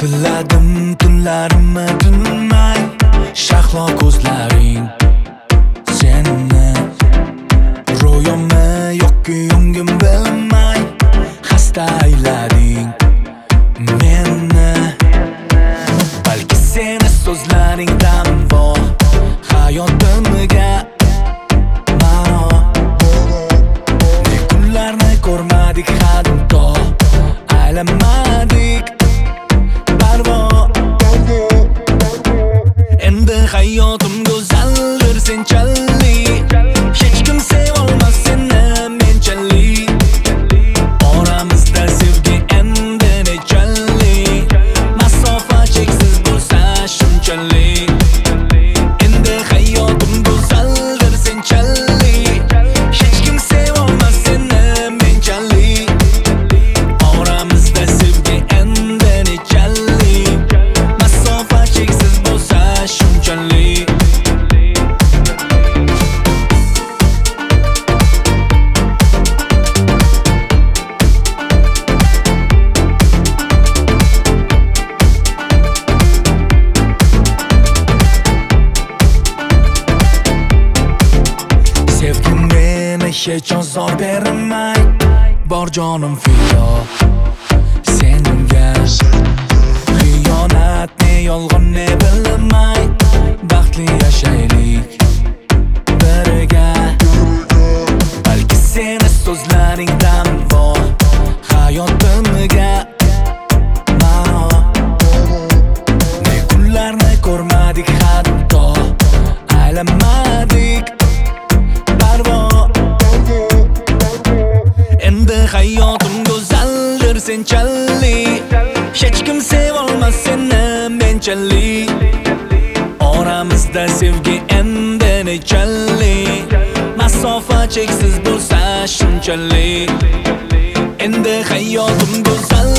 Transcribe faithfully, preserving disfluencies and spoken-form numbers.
Tiladim tunlarimni tinmay, shahlo ko'zlaring senni ro'yommi yoki yongim bilmay xasta aylading meni. Balki seni so'zlaringdan bor hayotimga ma'no. Ne kunlarni ko'rmadik hatto, aylanmadik parvo. Endi hayotim go'zaldir senchalik, hech kim sevolmas seni menchalik. Oramizda sevgi endi nechalik, masofa cheksiz bo'lsa shunchalik. Endi hayotim go'zaldir senchalik, hech kim sevolmas seni menchalik. Oramizda sevgi endi nechalik, masofa cheksiz bo'lsa shunchalik. Sevgim meni hech ozor bermay, bor jonim fido senga. Xiyonat ne yolg'on ne bilmay, baxtli yashaylik birga. Balki seni so'zlaringdan bor hayotimga ma'no. Ne kunlarni ko'rmadik hatto, aylanmadik parvo. Endi hayotim go'zaldir senchalik, hech kim sevolmas seni menchalik. Oramizda sevgi endi nechalik, masofa cheksiz bo'lsa shunchalik. Endi hayotim go'zal